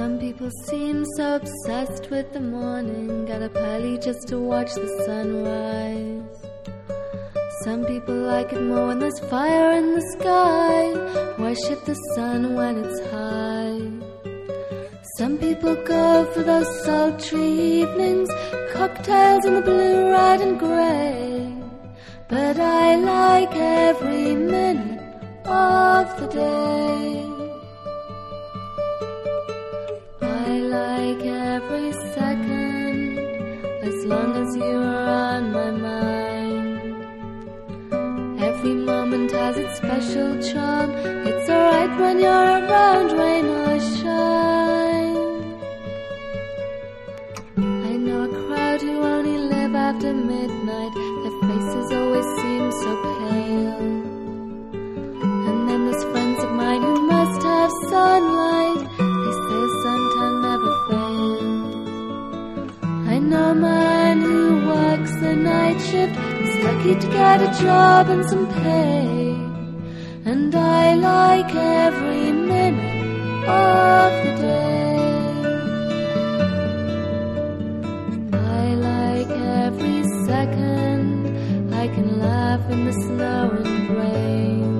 Some people seem so obsessed with the morning, get up early just to watch the sunrise. Some people like it more when there's fire in the sky, worship the sun when it's high. Some people go for those sultry evenings, cocktails in the blue, red and grey. But I like every minute of the day. I like every second, as long as you are on my mind. Every moment has its special charm. It's alright when you're around, rain or shine. I know a crowd who only live after midnight. Their faces always seem so pale. And then there's friends of mine who must have sunlight. They say the suntan never fails. I know a man who works the night shift, is lucky to get a job and some pay. And I like every minute of the day. I like every second. I can laugh in the snow and rain.